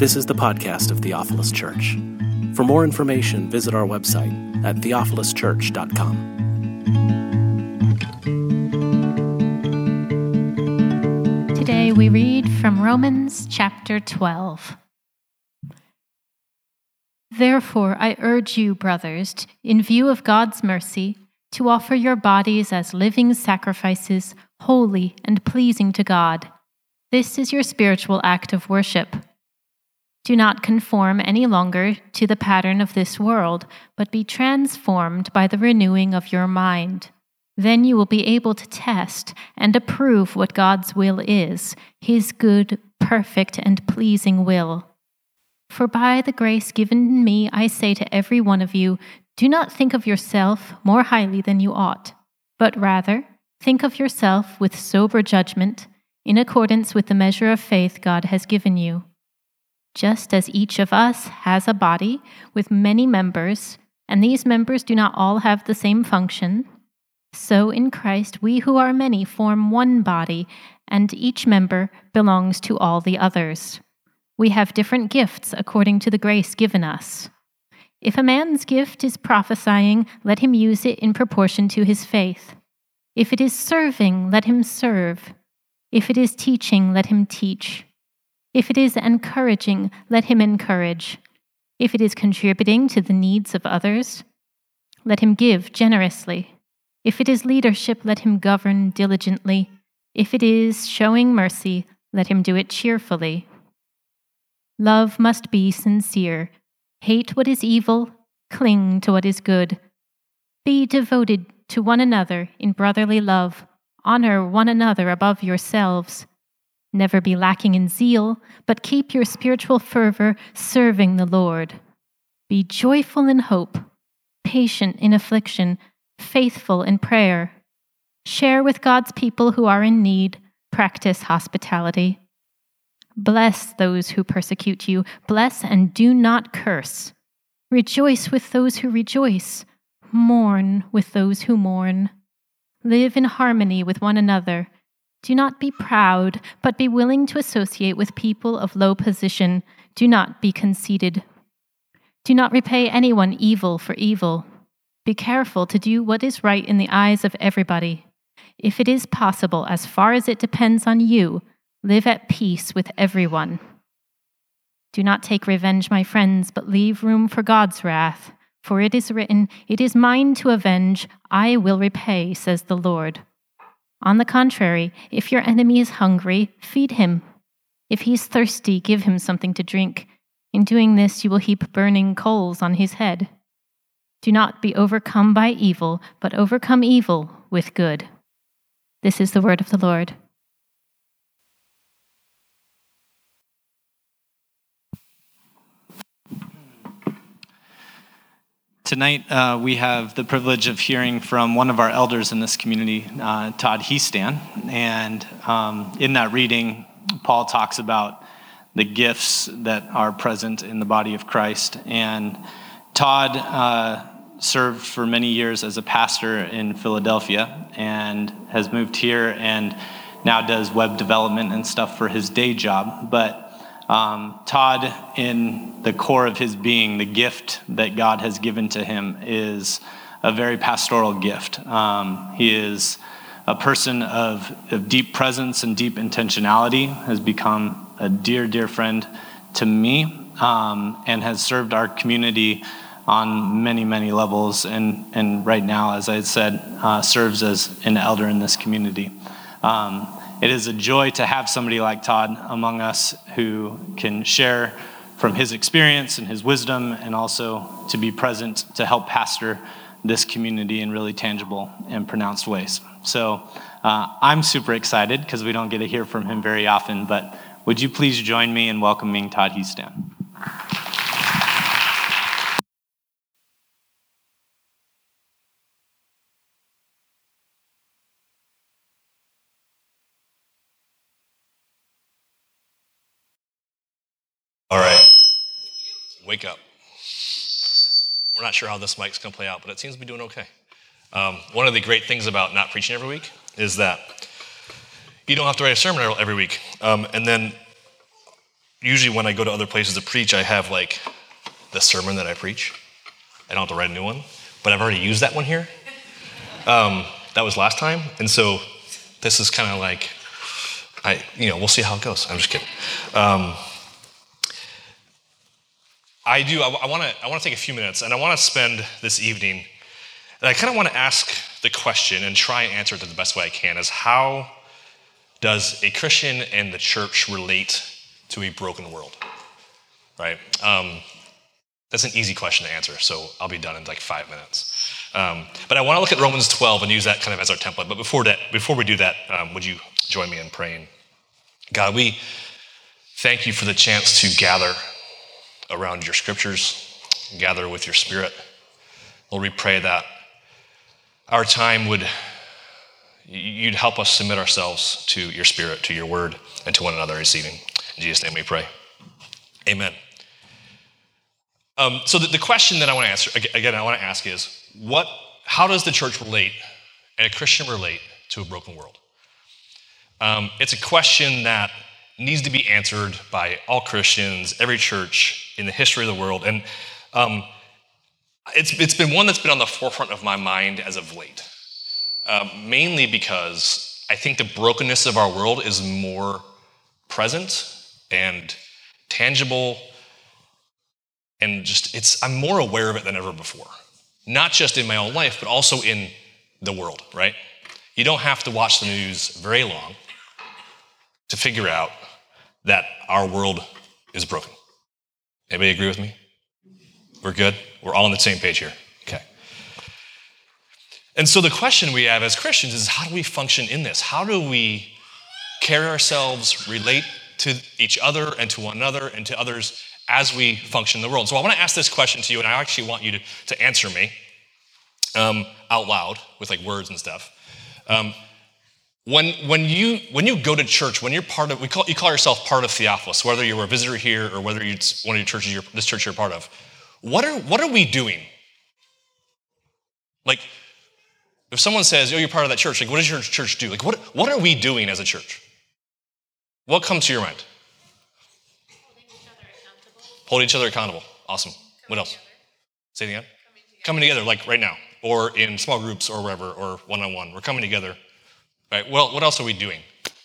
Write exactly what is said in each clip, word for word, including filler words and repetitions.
This is the podcast of Theophilus Church. For more information, visit our website at theophilus church dot com. Today we read from Romans chapter twelve. Therefore, I urge you, brothers, in view of God's mercy, to offer your bodies as living sacrifices, holy and pleasing to God. This is your spiritual act of worship. Do not conform any longer to the pattern of this world, but be transformed by the renewing of your mind. Then you will be able to test and approve what God's will is, His good, perfect, and pleasing will. For by the grace given me, I say to every one of you, do not think of yourself more highly than you ought, but rather think of yourself with sober judgment, in accordance with the measure of faith God has given you. Just as each of us has a body with many members, and these members do not all have the same function, so in Christ we who are many form one body, and each member belongs to all the others. We have different gifts according to the grace given us. If a man's gift is prophesying, let him use it in proportion to his faith. If it is serving, let him serve. If it is teaching, let him teach. If it is encouraging, let him encourage. If it is contributing to the needs of others, let him give generously. If it is leadership, let him govern diligently. If it is showing mercy, let him do it cheerfully. Love must be sincere. Hate what is evil, cling to what is good. Be devoted to one another in brotherly love. Honor one another above yourselves. Never be lacking in zeal, but keep your spiritual fervor serving the Lord. Be joyful in hope, patient in affliction, faithful in prayer. Share with God's people who are in need. Practice hospitality. Bless those who persecute you. Bless and do not curse. Rejoice with those who rejoice. Mourn with those who mourn. Live in harmony with one another. Do not be proud, but be willing to associate with people of low position. Do not be conceited. Do not repay anyone evil for evil. Be careful to do what is right in the eyes of everybody. If it is possible, as far as it depends on you, live at peace with everyone. Do not take revenge, my friends, but leave room for God's wrath. For it is written, "It is mine to avenge, I will repay," says the Lord. On the contrary, if your enemy is hungry, feed him. If he is thirsty, give him something to drink. In doing this, you will heap burning coals on his head. Do not be overcome by evil, but overcome evil with good. This is the word of the Lord. Tonight, uh, we have the privilege of hearing from one of our elders in this community, uh, Todd Heastan. And um, in that reading, Paul talks about the gifts that are present in the body of Christ. And Todd uh, served for many years as a pastor in Philadelphia and has moved here and now does web development and stuff for his day job. But Um, Todd, in the core of his being, the gift that God has given to him is a very pastoral gift. Um, he is a person of, of deep presence and deep intentionality, has become a dear, dear friend to me, um, and has served our community on many, many levels. And, and right now, as I said, uh, serves as an elder in this community. Um, It is a joy to have somebody like Todd among us who can share from his experience and his wisdom, and also to be present to help pastor this community in really tangible and pronounced ways. So uh, I'm super excited because we don't get to hear from him very often, but would you please join me in welcoming Todd Heastan? All right, wake up. We're not sure how this mic's going to play out, but it seems to be doing okay. Um, one of the great things about not preaching every week is that you don't have to write a sermon every week. Um, and then usually when I go to other places to preach, I have like the sermon that I preach. I don't have to write a new one, but I've already used that one here. Um, that was last time, and so this is kind of like, I, you know, we'll see how it goes. I'm just kidding. Um, I do. I want to. I want to take a few minutes, and I want to spend this evening. And I kind of want to ask the question and try and answer it the best way I can: is how does a Christian and the church relate to a broken world? Right. Um, that's an easy question to answer. So I'll be done in like five minutes. Um, but I want to look at Romans twelve and use that kind of as our template. But before that, before we do that, um, would you join me in praying? God, we thank you for the chance to gather around your scriptures, gather with your spirit. Lord, we pray that our time would, you'd help us submit ourselves to your spirit, to your word, and to one another this evening. In Jesus' name we pray. Amen. Um, so the, the question that I want to answer, again, I want to ask is, what, how does the church relate and a Christian relate to a broken world? Um, it's a question that needs to be answered by all Christians, every church in the history of the world. And um, it's, it's been one that's been on the forefront of my mind as of late, uh, mainly because I think the brokenness of our world is more present and tangible, and just it's I'm more aware of it than ever before. Not just in my own life, but also in the world, right? You don't have to watch the news very long to figure out that our world is broken. Anybody agree with me? We're good? We're all on the same page here. Okay. And so the question we have as Christians is, how do we function in this? How do we carry ourselves, relate to each other and to one another and to others as we function in the world? So I want to ask this question to you, and I actually want you to, to answer me um, out loud with like words and stuff. Um, when when you when you go to church, when you're part of, we call you call yourself part of Theophilus, whether you're a visitor here or whether it's one of your churches, you're, this church you're a part of. What are what are we doing? Like, if someone says, "Oh, you're part of that church," like, what does your church do? Like, what what are we doing as a church? What comes to your mind? Hold each other accountable. Awesome. Coming what else? Together. Say it again. Coming together. Coming together, like right now, or in small groups, or wherever, or one-on-one. We're coming together. Right. Well, what else are we doing?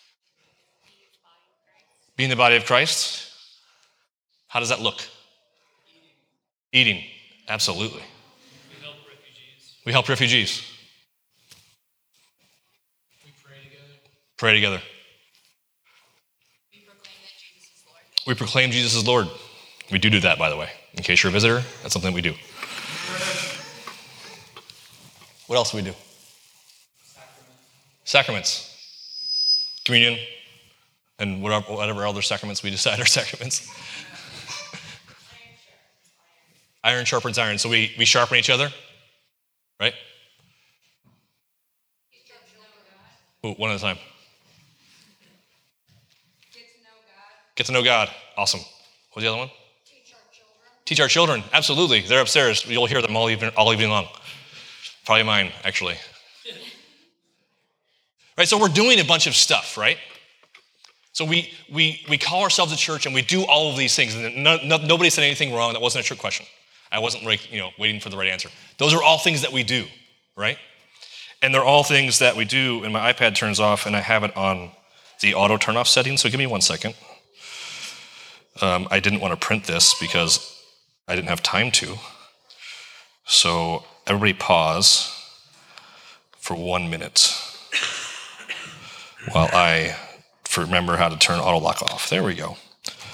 Being the body of Christ. How does that look? Eating. Eating. Absolutely. We help refugees. We help refugees. We pray together. Pray together. We proclaim that Jesus is Lord. We proclaim Jesus is Lord. We do do that, by the way. In case you're a visitor, that's something we do. What else do we do? Sacraments. Sacraments. Communion. And whatever, whatever other sacraments we decide are sacraments. Iron sharpens iron. So we, we sharpen each other, right? Ooh, one at a time. Get to know God. Get to know God. Awesome. What was the other one? Teach our children. Teach our children. Absolutely. They're upstairs. You'll hear them all evening, all evening long. Probably mine, actually. Right, so we're doing a bunch of stuff, right? So we we we call ourselves a church and we do all of these things. And no, no, nobody said anything wrong. That wasn't a trick question. I wasn't like, you know, waiting for the right answer. Those are all things that we do, right? And they're all things that we do. And my iPad turns off and I have it on the auto turn off setting. So give me one second. Um, I didn't want to print this because I didn't have time to. So everybody pause for one minute while I remember how to turn auto lock off. There we go.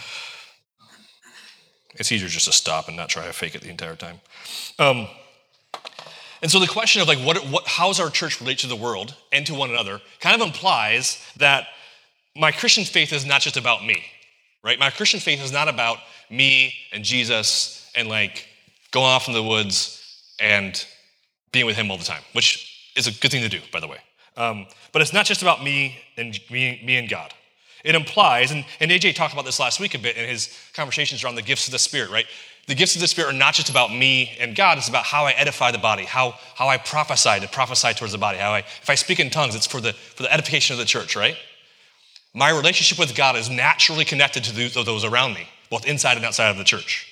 It's easier just to stop and not try to fake it the entire time. Um, and so the question of like, what, what, how does our church relate to the world and to one another kind of implies that my Christian faith is not just about me, right? My Christian faith is not about me and Jesus and like going off in the woods and being with him all the time, which is a good thing to do, by the way. Um, but it's not just about me and me, me and God. It implies, and, and A J talked about this last week a bit in his conversations around the gifts of the Spirit, right? The gifts of the Spirit are not just about me and God, it's about how I edify the body, how, how I prophesy to prophesy towards the body, how I, if I speak in tongues, it's for the, for the edification of the church, right? My relationship with God is naturally connected to those around me, both inside and outside of the church.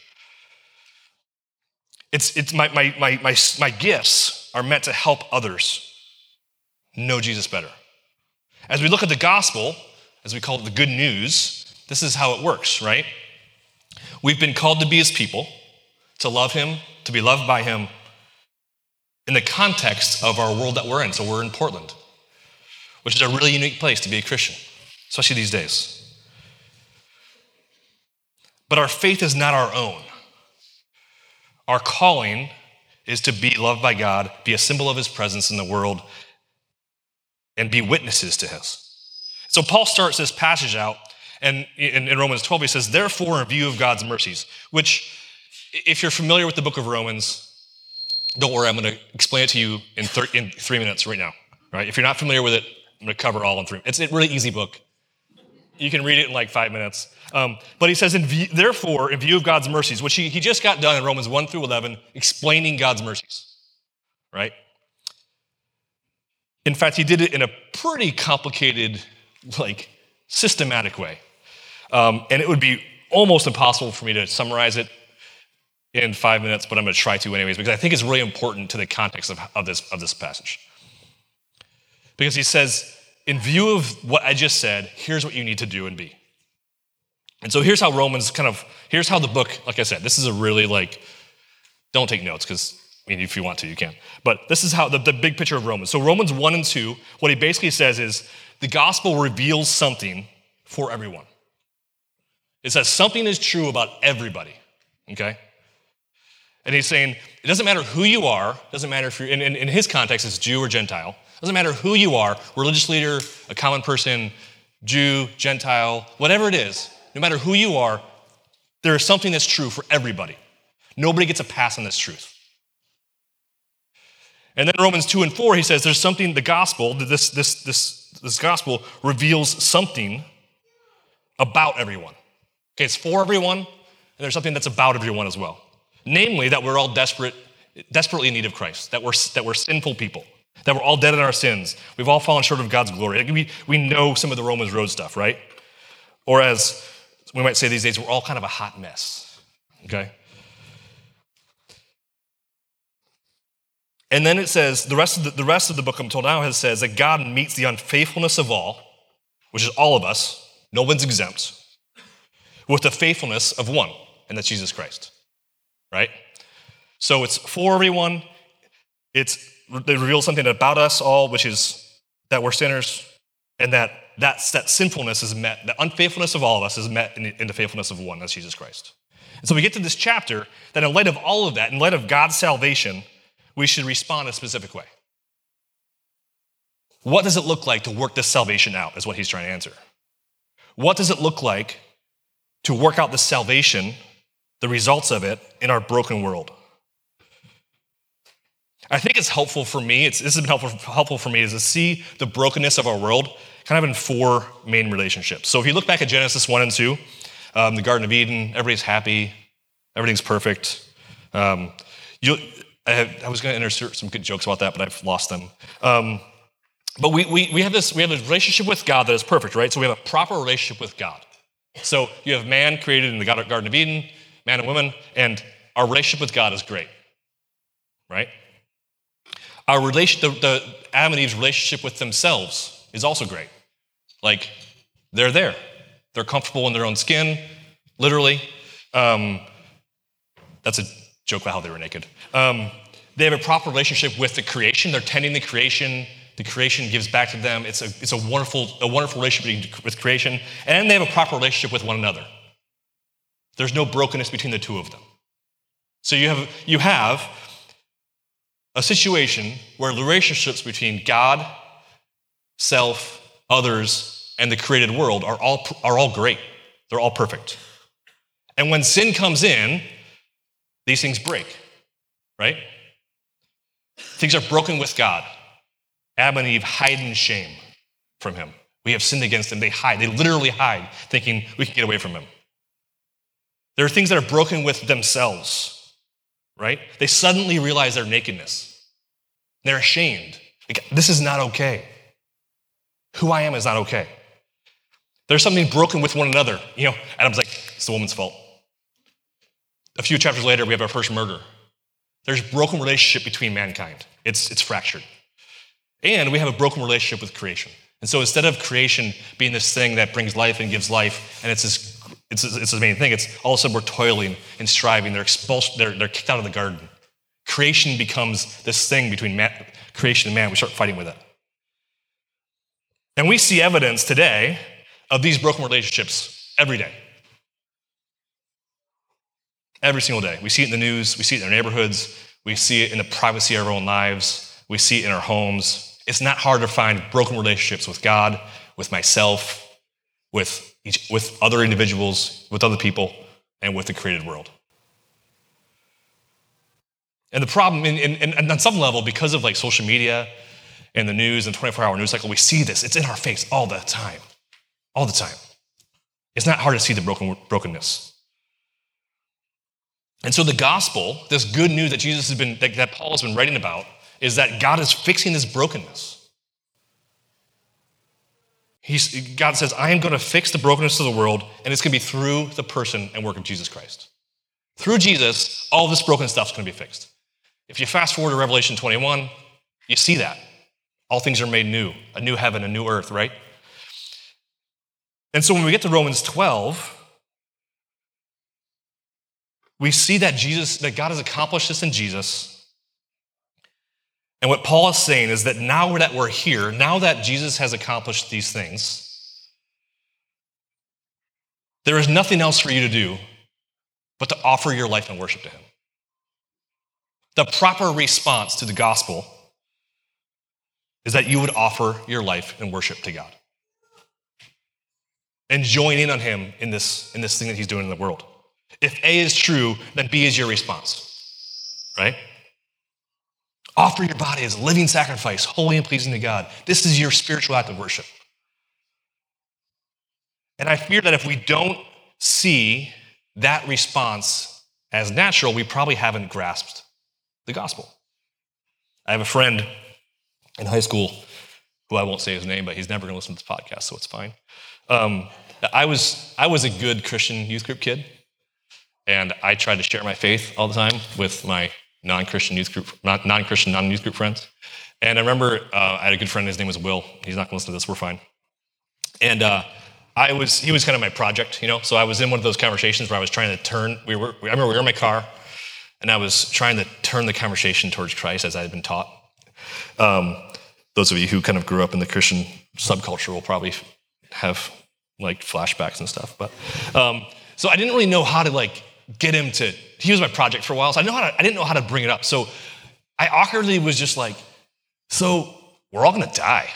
It's, it's my, my, my, my, my gifts are meant to help others know Jesus better. As we look at the gospel, as we call it the good news, this is how it works, right? We've been called to be his people, to love him, to be loved by him in the context of our world that we're in. So we're in Portland, which is a really unique place to be a Christian, especially these days. But our faith is not our own. Our calling is to be loved by God, be a symbol of his presence in the world, and be witnesses to his. So Paul starts this passage out, and in, in Romans twelve, he says, therefore, in view of God's mercies, which, if you're familiar with the book of Romans, don't worry, I'm going to explain it to you in, thir- in three minutes right now. Right? If you're not familiar with it, I'm going to cover all in three. It's a really easy book. You can read it in like five minutes. Um, but he says, in view, therefore, in view of God's mercies, which he, he just got done in Romans one through eleven, explaining God's mercies, right? In fact, he did it in a pretty complicated, like, systematic way. Um, and it would be almost impossible for me to summarize it in five minutes, but I'm going to try to anyways, because I think it's really important to the context of, of, this, of this passage. Because he says, in view of what I just said, here's what you need to do and be. And so here's how Romans kind of, here's how the book, like I said, this is a really like, don't take notes because, I mean, if you want to, you can. But this is how the, the big picture of Romans. So Romans one and two, what he basically says is the gospel reveals something for everyone. It says something is true about everybody, okay? And he's saying, it doesn't matter who you are, it doesn't matter if you're, in, in, in his context, it's Jew or Gentile. It doesn't matter who you are, religious leader, a common person, Jew, Gentile, whatever it is, no matter who you are, there is something that's true for everybody. Nobody gets a pass on this truth. And then Romans two and four, he says there's something, the gospel, this, this, this, this gospel reveals something about everyone. Okay, it's for everyone, and there's something that's about everyone as well. Namely, that we're all desperate, desperately in need of Christ, that we're, that we're sinful people, that we're all dead in our sins. We've all fallen short of God's glory. Like we, we know some of the Romans Road stuff, right? Or as we might say these days, we're all kind of a hot mess, okay? And then it says, the rest of the, the rest of the book until now has says that God meets the unfaithfulness of all, which is all of us, no one's exempt, with the faithfulness of one, and that's Jesus Christ, right? So it's for everyone, it's, it reveals something about us all, which is that we're sinners, and that that, that sinfulness is met, the unfaithfulness of all of us is met in the, in the faithfulness of one, that's Jesus Christ. And so we get to this chapter that in light of all of that, in light of God's salvation, we should respond a specific way. What does it look like to work this salvation out, is what he's trying to answer. What does it look like to work out this salvation, the results of it, in our broken world? I think it's helpful for me, it's, this has been helpful, helpful for me, is to see the brokenness of our world kind of in four main relationships. So if you look back at Genesis one and two, um, the Garden of Eden, everybody's happy, everything's perfect. Um, you, I, have, I was going to insert some good jokes about that, but I've lost them. Um, but we, we, we have this we have a relationship with God that is perfect, right? So we have a proper relationship with God. So you have man created in the Garden of Eden, man and woman, and our relationship with God is great, right? Our relation, the, the Adam and Eve's relationship with themselves is also great. Like, they're there. They're comfortable in their own skin, literally. Um, that's a joke about how they were naked. Um, they have a proper relationship with the creation. They're tending the creation. The creation gives back to them. It's a, it's a wonderful, a wonderful relationship with creation. And they have a proper relationship with one another. There's no brokenness between the two of them. So you have, you have a situation where relationships between God, self, others, and the created world are all, are all great. They're all perfect. And when sin comes in, these things break, right? Things are broken with God. Adam and Eve hide in shame from him. We have sinned against him. They hide. They literally hide, thinking we can get away from him. There are things that are broken with themselves, right? They suddenly realize their nakedness. They're ashamed. Like, this is not okay. Who I am is not okay. There's something broken with one another. You know, Adam's like, it's the woman's fault. A few chapters later, we have our first murder. There's broken relationship between mankind. It's, it's fractured. And we have a broken relationship with creation. And so instead of creation being this thing that brings life and gives life, and it's this, it's, it's the main thing, it's all of a sudden we're toiling and striving. They're expulsed, they're, they're kicked out of the garden. Creation becomes this thing between man, creation and man. We start fighting with it. And we see evidence today of these broken relationships every day. Every single day. We see it in the news. We see it in our neighborhoods. We see it in the privacy of our own lives. We see it in our homes. It's not hard to find broken relationships with God, with myself, with, each, with other individuals, with other people, and with the created world. And the problem, in, in, in, on some level, because of like social media and the news and twenty-four hour news cycle, we see this. It's in our face all the time. All the time. It's not hard to see the broken, brokenness. And so the gospel, this good news that Jesus has been, that, that Paul has been writing about, is that God is fixing this brokenness. He's, God says, I am going to fix the brokenness of the world, and it's going to be through the person and work of Jesus Christ. Through Jesus, all this broken stuff is going to be fixed. If you fast forward to Revelation twenty-one, you see that. All things are made new, a new heaven, a new earth, right? And so when we get to Romans twelve, we see that Jesus, that God has accomplished this in Jesus. And what Paul is saying is that now that we're here, now that Jesus has accomplished these things, there is nothing else for you to do but to offer your life in worship to him. The proper response to the gospel is that you would offer your life in worship to God and join in on him in this, in this thing that he's doing in the world. If A is true, then B is your response, right? Offer your body as a living sacrifice, holy and pleasing to God. This is your spiritual act of worship. And I fear that if we don't see that response as natural, we probably haven't grasped the gospel. I have a friend in high school who I won't say his name, but he's never going to listen to this podcast, so it's fine. Um, I was I was a good Christian youth group kid, and I tried to share my faith all the time with my non-Christian youth group, non-Christian non-youth group friends. And I remember uh, I had a good friend. His name was Will. He's not going to listen to this. We're fine. And uh, I was he was kind of my project, you know. So I was in one of those conversations where I was trying to turn. We were. I remember we were in my car, and I was trying to turn the conversation towards Christ as I had been taught. Um, those of you who kind of grew up in the Christian subculture will probably have like flashbacks and stuff. But um, so I didn't really know how to like get him to. He was my project for a while, so I know how to, I didn't know how to bring it up. So I awkwardly was just like, "So we're all gonna die,"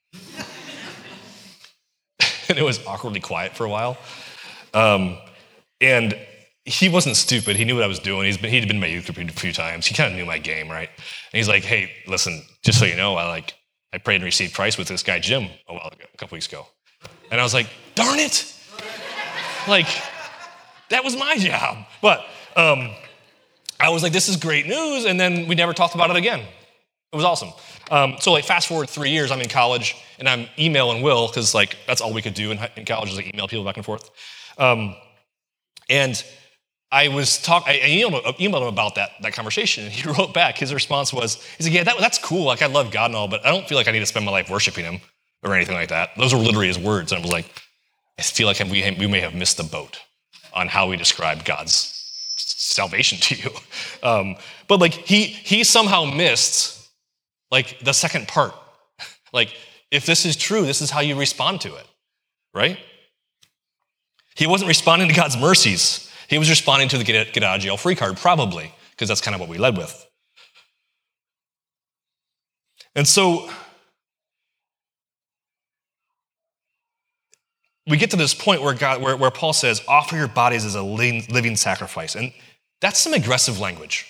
and it was awkwardly quiet for a while. Um, and he wasn't stupid. He knew what I was doing. He's been, he'd been in my youth group a few times. He kind of knew my game, right? And he's like, "Hey, listen, just so you know, I like I prayed and received Christ with this guy Jim a while ago, a couple weeks ago." And I was like, "Darn it!" Like that was my job. But um, I was like, "This is great news," and then we never talked about it again. It was awesome. Um, so like fast forward three years, I'm in college, and I'm emailing Will because like that's all we could do in, in college is like email people back and forth. Um, and I was talk. I emailed, emailed him about that, that conversation, and he wrote back. His response was, he's like, "Yeah, that, that's cool. Like, I love God and all, but I don't feel like I need to spend my life worshiping him or anything like that." Those were literally his words, and I was like, I feel like we we may have missed the boat on how we describe God's salvation to you. Um, but like he he somehow missed like the second part. Like, if this is true, this is how you respond to it, right? He wasn't responding to God's mercies. He was responding to the get, get out of jail free card, probably, because that's kind of what we led with. And so we get to this point where God, where, where Paul says, offer your bodies as a living sacrifice. And that's some aggressive language.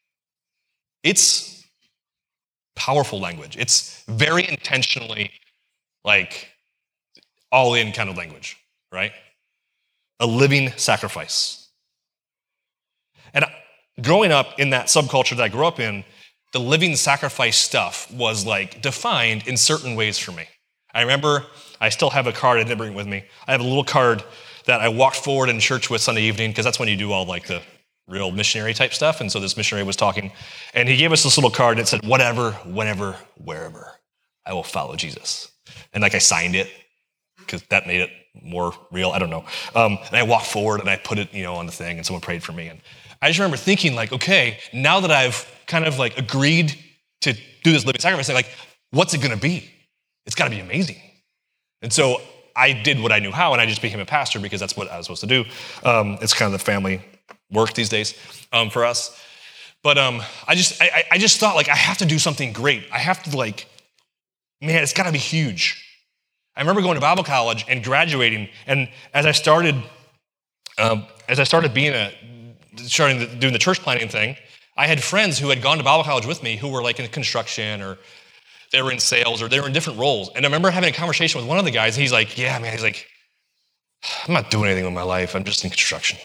It's powerful language. It's very intentionally like all in kind of language, right? A living sacrifice. And growing up in that subculture that I grew up in, the living sacrifice stuff was like defined in certain ways for me. I remember, I still have a card, I didn't bring it with me. I have a little card that I walked forward in church with Sunday evening, because that's when you do all like the real missionary type stuff. And so this missionary was talking, and he gave us this little card that said, whatever, whenever, wherever, I will follow Jesus. And like I signed it, because that made it more real, I don't know. Um, and I walked forward and I put it, you know, on the thing, and someone prayed for me. And I just remember thinking like, okay, now that I've kind of like agreed to do this living sacrifice, like, what's it gonna be? It's gotta be amazing. And so I did what I knew how, and I just became a pastor because that's what I was supposed to do. Um, it's kind of the family work these days um, for us. But um, I just I, I just thought like, I have to do something great. I have to like, man, it's gotta be huge. I remember going to Bible college and graduating, and as I started, um, as I started being a, starting the, doing the church planting thing, I had friends who had gone to Bible college with me who were like in construction, or they were in sales, or they were in different roles. And I remember having a conversation with one of the guys, and he's like, yeah, man, he's like, I'm not doing anything with my life. I'm just in construction.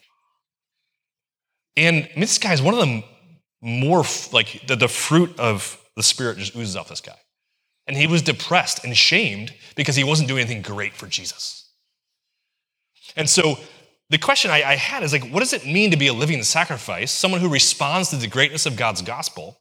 And this guy's one of the more, like, the, the fruit of the Spirit just oozes off this guy. And he was depressed and shamed because he wasn't doing anything great for Jesus. And so the question I, I had is like, what does it mean to be a living sacrifice, someone who responds to the greatness of God's gospel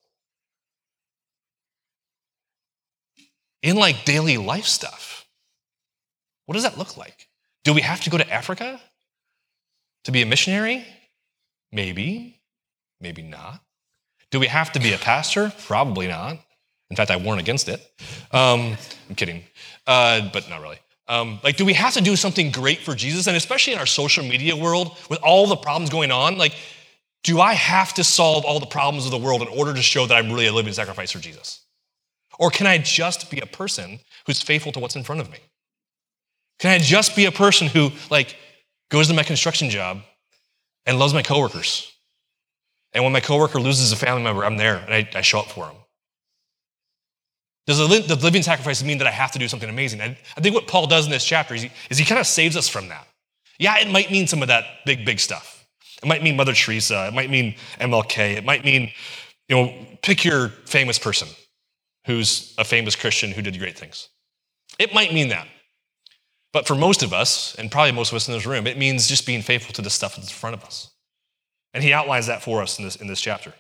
in like daily life stuff? What does that look like? Do we have to go to Africa to be a missionary? Maybe, maybe not. Do we have to be a pastor? Probably not. In fact, I warn against it. Um, I'm kidding, uh, but not really. Um, like, do we have to do something great for Jesus? And especially in our social media world, with all the problems going on, like, do I have to solve all the problems of the world in order to show that I'm really a living sacrifice for Jesus? Or can I just be a person who's faithful to what's in front of me? Can I just be a person who, like, goes to my construction job and loves my coworkers? And when my coworker loses a family member, I'm there and I, I show up for him. Does the living sacrifice mean that I have to do something amazing? I, I think what Paul does in this chapter is he, is he kind of saves us from that. Yeah, it might mean some of that big, big stuff. It might mean Mother Teresa. It might mean M L K. It might mean, you know, pick your famous person who's a famous Christian who did great things. It might mean that. But for most of us, and probably most of us in this room, it means just being faithful to the stuff that's in front of us. And he outlines that for us in this, in this chapter.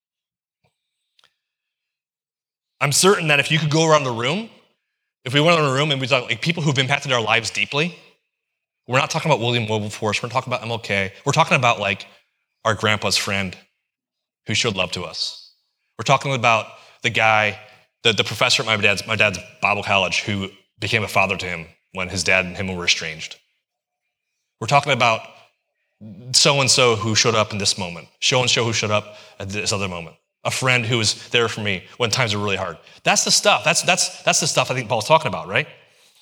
I'm certain that if you could go around the room, if we went around the room and we talk like people who've impacted our lives deeply, we're not talking about William Wilberforce, we're not talking about M L K, we're talking about like our grandpa's friend who showed love to us. We're talking about the guy, the, the professor at my dad's, my dad's Bible college who became a father to him when his dad and him were estranged. We're talking about so-and-so who showed up in this moment, so-and-so who showed up at this other moment. A friend who was there for me when times were really hard. That's the stuff. That's, that's, that's the stuff I think Paul's talking about, right?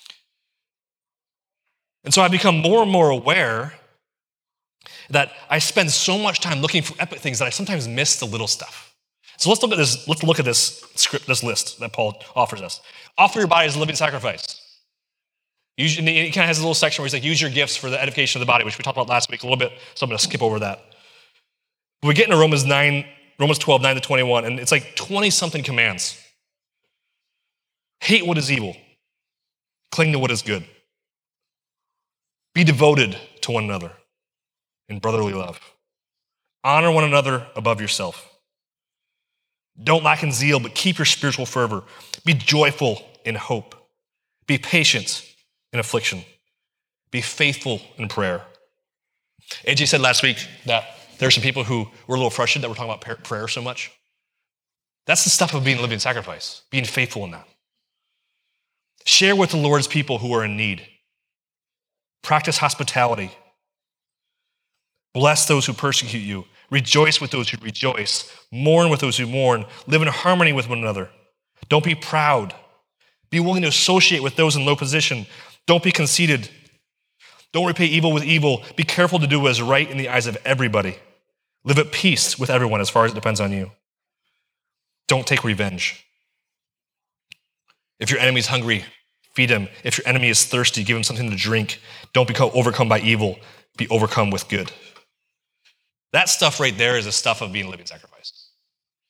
And so I become more and more aware that I spend so much time looking for epic things that I sometimes miss the little stuff. So let's look at this, let's look at this script, this list that Paul offers us. Offer your body as a living sacrifice. Use, and he kind of has a little section where he's like, use your gifts for the edification of the body, which we talked about last week a little bit, so I'm going to skip over that. But we get into Romans nine, Romans twelve, nine to twenty-one, and it's like twenty-something commands. Hate what is evil. Cling to what is good. Be devoted to one another in brotherly love. Honor one another above yourself. Don't lack in zeal, but keep your spiritual fervor. Be joyful in hope. Be patient in affliction. Be faithful in prayer. A J said last week that there are some people who were a little frustrated that we're talking about prayer so much. That's the stuff of being a living sacrifice, being faithful in that. Share with the Lord's people who are in need. Practice hospitality. Bless those who persecute you. Rejoice with those who rejoice. Mourn with those who mourn. Live in harmony with one another. Don't be proud. Be willing to associate with those in low position. Don't be conceited. Don't repay evil with evil. Be careful to do what is right in the eyes of everybody. Live at peace with everyone as far as it depends on you. Don't take revenge. If your enemy is hungry, feed him. If your enemy is thirsty, give him something to drink. Don't become overcome by evil. Be overcome with good. That stuff right there is the stuff of being a living sacrifice.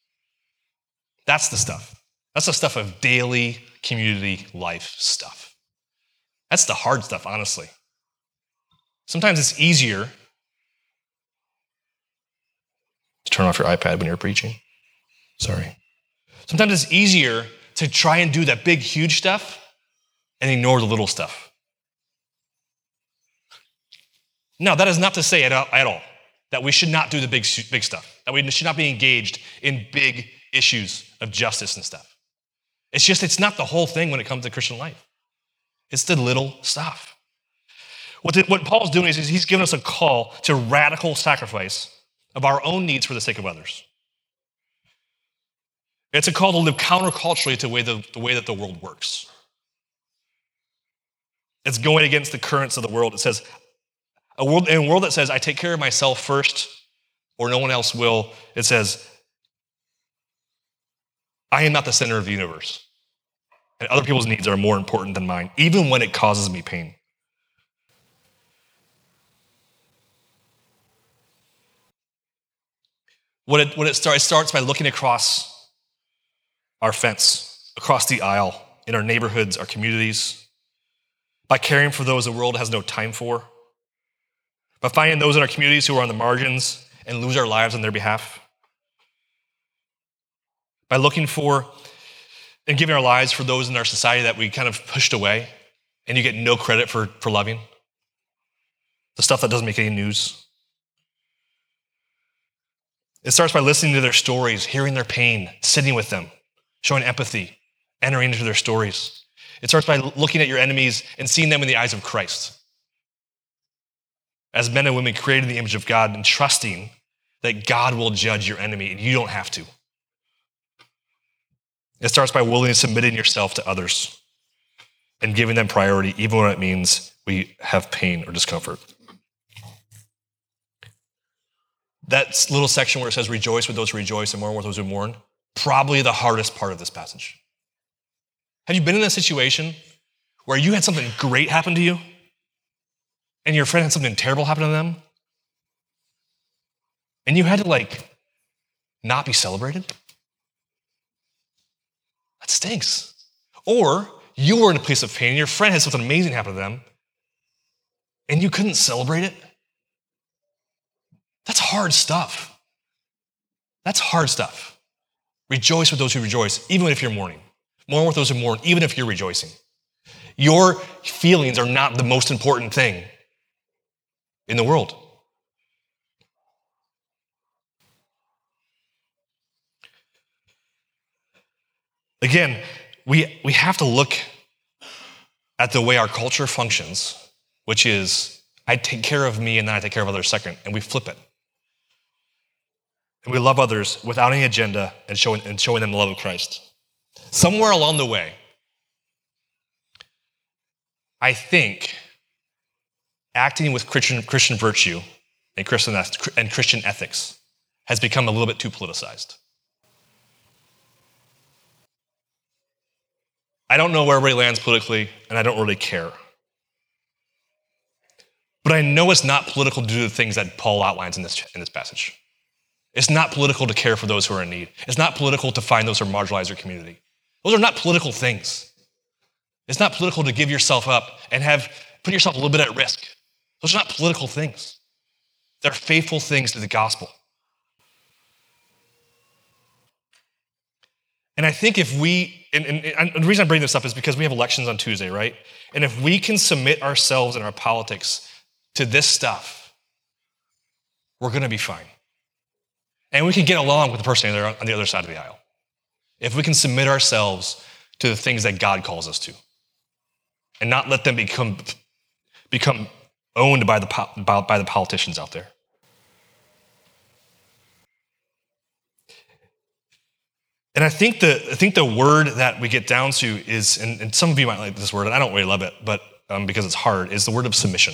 That's the stuff. That's the stuff of daily community life stuff. That's the hard stuff, honestly. Sometimes it's easier to turn off your iPad when you're preaching. Sorry. Sometimes it's easier to try and do that big, huge stuff and ignore the little stuff. Now, that is not to say at all, at all that we should not do the big, big stuff, that we should not be engaged in big issues of justice and stuff. It's just, it's not the whole thing when it comes to Christian life. It's the little stuff. What, the, what Paul's doing is he's giving us a call to radical sacrifice of our own needs for the sake of others. It's a call to live counterculturally to the way, the, the way that the world works. It's going against the currents of the world. It says, a world, in a world that says, I take care of myself first, or no one else will, it says, I am not the center of the universe. And other people's needs are more important than mine, even when it causes me pain. What it, what it, start, it starts by looking across our fence, across the aisle, in our neighborhoods, our communities, by caring for those the world has no time for, by finding those in our communities who are on the margins and lose our lives on their behalf, by looking for and giving our lives for those in our society that we kind of pushed away and you get no credit for, for loving, the stuff that doesn't make any news. It starts by listening to their stories, hearing their pain, sitting with them, showing empathy, entering into their stories. It starts by looking at your enemies and seeing them in the eyes of Christ. As men and women created in the image of God and trusting that God will judge your enemy and you don't have to. It starts by willingly submitting yourself to others and giving them priority, even when it means we have pain or discomfort. That little section where it says, rejoice with those who rejoice and mourn with those who mourn, probably the hardest part of this passage. Have you been in a situation where you had something great happen to you and your friend had something terrible happen to them and you had to like not be celebrated? That stinks. Or you were in a place of pain and your friend had something amazing happen to them and you couldn't celebrate it? That's hard stuff. That's hard stuff. Rejoice with those who rejoice, even if you're mourning. Mourn with those who mourn, even if you're rejoicing. Your feelings are not the most important thing in the world. Again, we, we have to look at the way our culture functions, which is, I take care of me and then I take care of others second, and we flip it. And we love others without any agenda and showing, and showing them the love of Christ. Somewhere along the way, I think acting with Christian, Christian virtue and Christian, and Christian ethics has become a little bit too politicized. I don't know where everybody lands politically, and I don't really care. But I know it's not political to do the things that Paul outlines in this, in this passage. It's not political to care for those who are in need. It's not political to find those who are marginalized in your community. Those are not political things. It's not political to give yourself up and have put yourself a little bit at risk. Those are not political things. They're faithful things to the gospel. And I think if we, and, and, and the reason I bring this up is because we have elections on Tuesday, right? And if we can submit ourselves and our politics to this stuff, we're going to be fine. And we can get along with the person on the other side of the aisle. If we can submit ourselves to the things that God calls us to and not let them become, become owned by the, by the politicians out there. And I think the, I think the word that we get down to is, and, and some of you might like this word, and I don't really love it, but um, because it's hard, is the word of submission.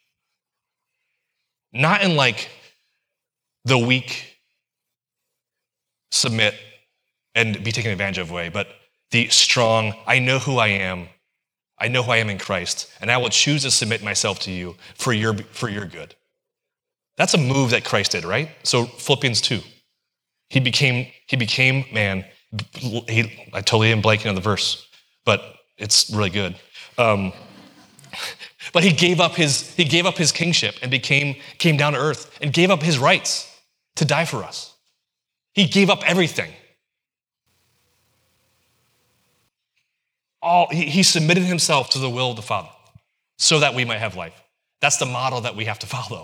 Not in like the weak submit and be taken advantage of way, but the strong, I know who I am, I know who I am in Christ, and I will choose to submit myself to you for your, for your good. That's a move that Christ did, right? So Philippians two, he became, he became man. He, I totally am blanking on the verse, but it's really good. Um, But he gave up his, he gave up his kingship and became, came down to earth and gave up his rights to die for us. He gave up everything. All, he, he submitted himself to the will of the Father so that we might have life. That's the model that we have to follow.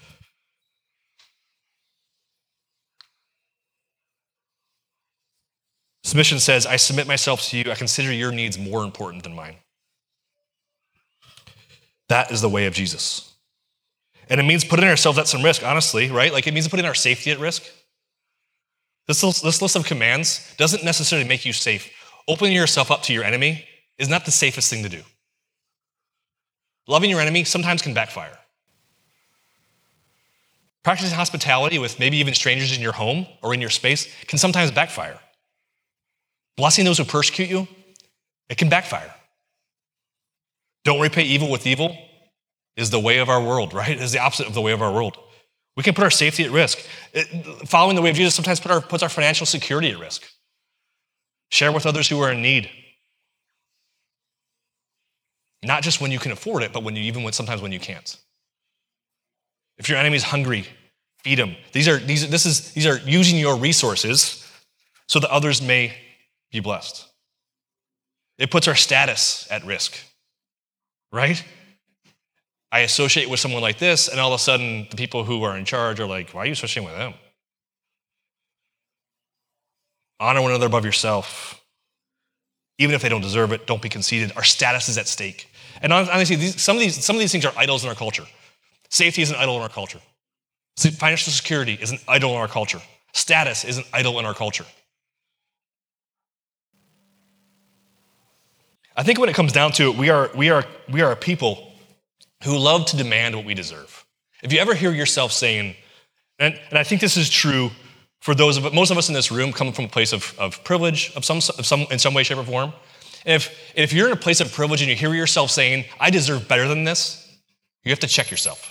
Submission says, I submit myself to you. I consider your needs more important than mine. That is the way of Jesus. And it means putting ourselves at some risk, honestly, right? Like it means putting our safety at risk. This list, this list of commands doesn't necessarily make you safe. Opening yourself up to your enemy is not the safest thing to do. Loving your enemy sometimes can backfire. Practicing hospitality with maybe even strangers in your home or in your space can sometimes backfire. Blessing those who persecute you, it can backfire. Don't repay evil with evil is the way of our world, right? It is the opposite of the way of our world. We can put our safety at risk. It, following the way of Jesus sometimes put our, puts our financial security at risk. Share with others who are in need. Not just when you can afford it, but when you even when sometimes when you can't. If your enemy's hungry, feed him. These are these this is these are using your resources so that others may be blessed. It puts our status at risk, right? I associate with someone like this, and all of a sudden the people who are in charge are like, why are you associating with them? Honor one another above yourself. Even if they don't deserve it, don't be conceited. Our status is at stake. And honestly, these, some, of these, some of these things are idols in our culture. Safety is an idol in our culture. Financial security is an idol in our culture. Status is an idol in our culture. I think when it comes down to it, we are, we are, we are a people who love to demand what we deserve. If you ever hear yourself saying, and, and I think this is true for those of most of us in this room coming from a place of, of privilege of some, of some, in some way, shape, or form. And if, if you're in a place of privilege and you hear yourself saying, I deserve better than this, you have to check yourself.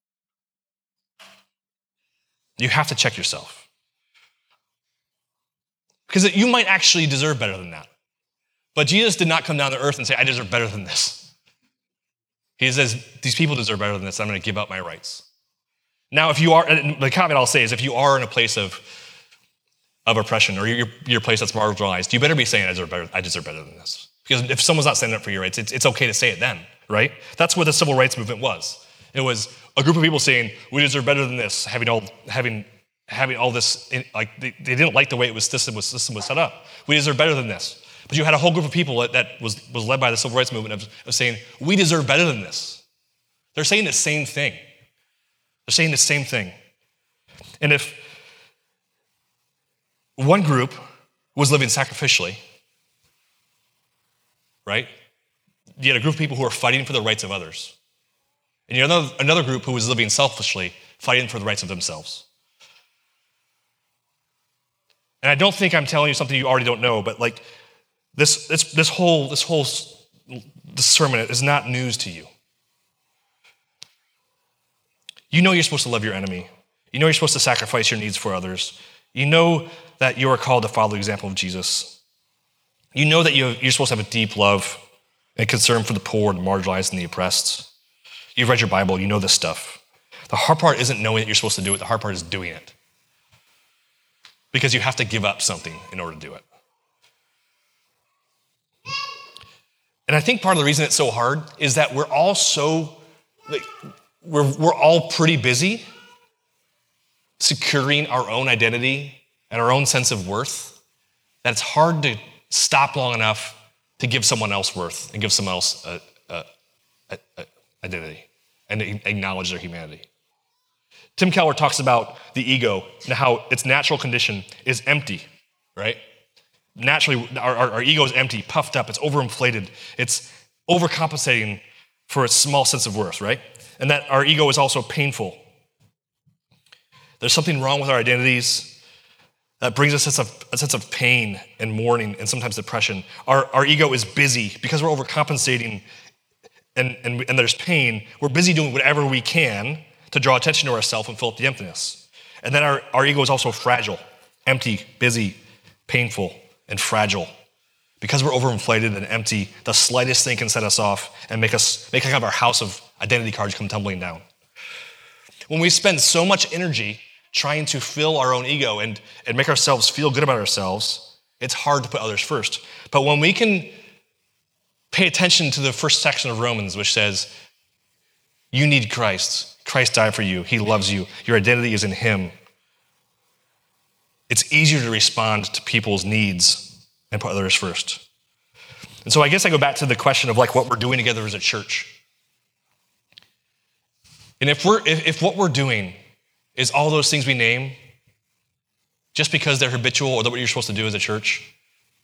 You have to check yourself. Because you might actually deserve better than that. But Jesus did not come down to earth and say, I deserve better than this. He says, these people deserve better than this. I'm going to give up my rights. Now, if you are, the comment I'll say is if you are in a place of, of oppression or you're, you're a place that's marginalized, you better be saying, I deserve better, I deserve better than this. Because if someone's not standing up for your rights, it's, it's okay to say it then, right? That's what the civil rights movement was. It was a group of people saying, we deserve better than this, having all, having, having all this, in, like they, they didn't like the way it was system was, system was set up. We deserve better than this. But you had a whole group of people that, that was, was led by the civil rights movement of, of saying, we deserve better than this. They're saying the same thing. They're saying the same thing. And if one group was living sacrificially, right? You had a group of people who were fighting for the rights of others. And you had another, another group who was living selfishly, fighting for the rights of themselves. And I don't think I'm telling you something you already don't know, but like this, this, this whole, this whole this sermon is not news to you. You know you're supposed to love your enemy. You know you're supposed to sacrifice your needs for others. You know that you are called to follow the example of Jesus. You know that you're supposed to have a deep love and concern for the poor and the marginalized and the oppressed. You've read your Bible. You know this stuff. The hard part isn't knowing that you're supposed to do it. The hard part is doing it. Because you have to give up something in order to do it. And I think part of the reason it's so hard is that we're all so, like, we're, we're all pretty busy securing our own identity and our own sense of worth, that it's hard to stop long enough to give someone else worth and give someone else a, a, a, a identity and acknowledge their humanity. Tim Keller talks about the ego and how its natural condition is empty, right? Naturally, our, our, our ego is empty, puffed up, it's overinflated, it's overcompensating for its small sense of worth, right? And that our ego is also painful. There's something wrong with our identities that brings us a sense of, a sense of pain and mourning and sometimes depression. Our, our ego is busy because we're overcompensating and, and, and there's pain. We're busy doing whatever we can to draw attention to ourselves and fill up the emptiness. And then our, our ego is also fragile, empty, busy, painful, and fragile Because we're overinflated and empty, the slightest thing can set us off and make us make kind of our house of identity cards come tumbling down. When we spend so much energy trying to fill our own ego and, and make ourselves feel good about ourselves, it's hard to put others first. But when we can pay attention to the first section of Romans, which says, you need Christ. Christ died for you. He loves you. Your identity is in him. It's easier to respond to people's needs and put others first. And so I guess I go back to the question of like what we're doing together as a church. And if we're if, if what we're doing is all those things we name, just because they're habitual or what you're supposed to do as a church,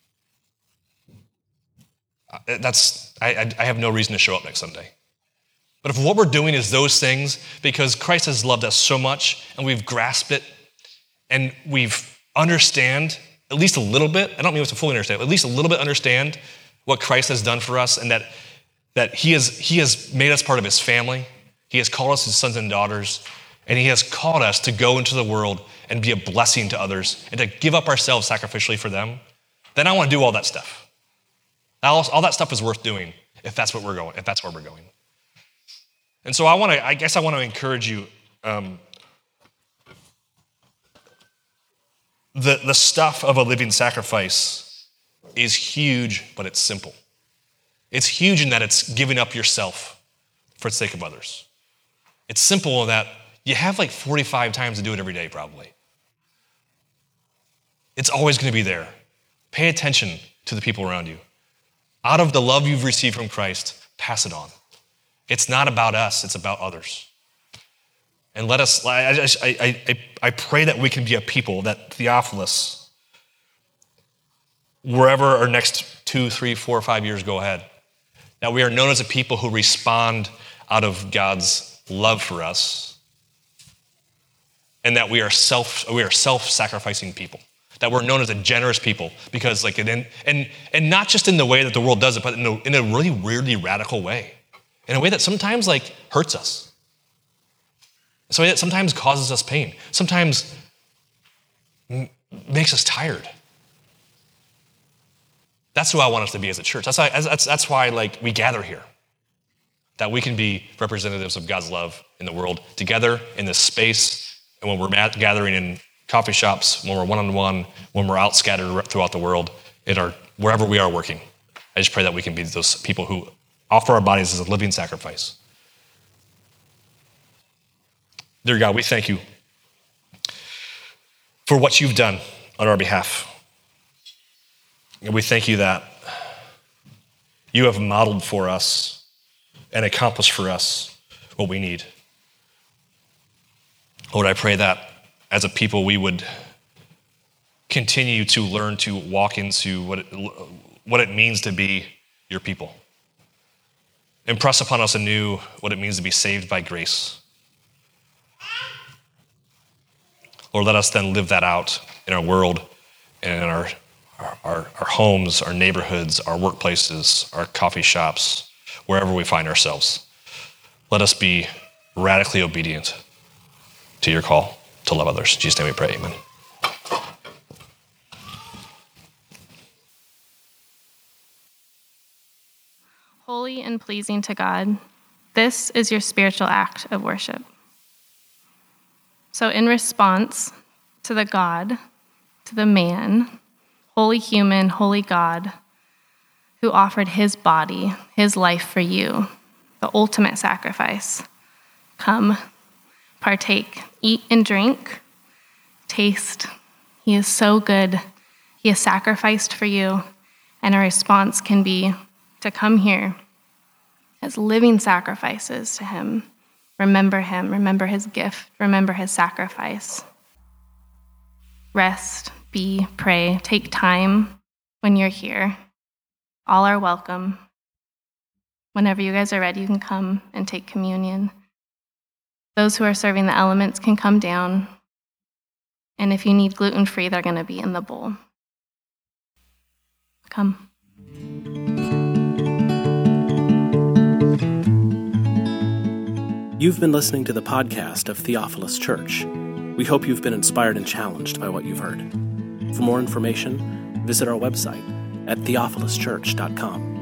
that's I, I have no reason to show up next Sunday. But if what we're doing is those things because Christ has loved us so much and we've grasped it and we've understand at least a little bit, I don't mean to fully understand, at least a little bit understand what Christ has done for us and that, that he, has, he has made us part of his family. He has called us his sons and daughters, and he has called us to go into the world and be a blessing to others and to give up ourselves sacrificially for them. Then I want to do all that stuff. All, all that stuff is worth doing if that's what we're going, if that's where we're going. And so I want to, I guess I want to encourage you, um, The, the stuff of a living sacrifice is huge, but it's simple. It's huge in that it's giving up yourself for the sake of others. It's simple in that you have like forty-five times to do it every day, probably. It's always going to be there. Pay attention to the people around you. Out of the love you've received from Christ, pass it on. It's not about us, it's about others. And let us, I, I, I, I pray that we can be a people, that Theophilus, wherever our next two, three, four, five years go ahead, that we are known as a people who respond out of God's love for us, and that we are self, we are self-sacrificing people, that we're known as a generous people, because like, and, and, and not just in the way that the world does it, but in a, in a really weirdly radical way, in a way that sometimes like hurts us. So it sometimes causes us pain, sometimes m- makes us tired. That's who I want us to be as a church. That's why, that's, that's why like, we gather here, that we can be representatives of God's love in the world together in this space, and when we're gathering in coffee shops, when we're one-on-one, when we're out scattered throughout the world, in our, wherever we are working. I just pray that we can be those people who offer our bodies as a living sacrifice. Dear God, we thank you for what you've done on our behalf. And we thank you that you have modeled for us and accomplished for us what we need. Lord, I pray that as a people we would continue to learn to walk into what it, what it means to be your people. Impress upon us anew what it means to be saved by grace. Lord, let us then live that out in our world and in our, our, our homes, our neighborhoods, our workplaces, our coffee shops, wherever we find ourselves. Let us be radically obedient to your call to love others. In Jesus' name we pray, amen. Holy and pleasing to God, this is your spiritual act of worship. So in response to the God, to the man, holy human, holy God, who offered his body, his life for you, the ultimate sacrifice, come, partake, eat and drink, taste. He is so good. He has sacrificed for you, and our response can be to come here as living sacrifices to him. Remember him, remember his gift, remember his sacrifice. Rest, be, pray, take time when you're here. All are welcome. Whenever you guys are ready, you can come and take communion. Those who are serving the elements can come down. And if you need gluten-free, they're going to be in the bowl. Come. You've been listening to the podcast of Theophilus Church. We hope you've been inspired and challenged by what you've heard. For more information, visit our website at theophilus church dot com.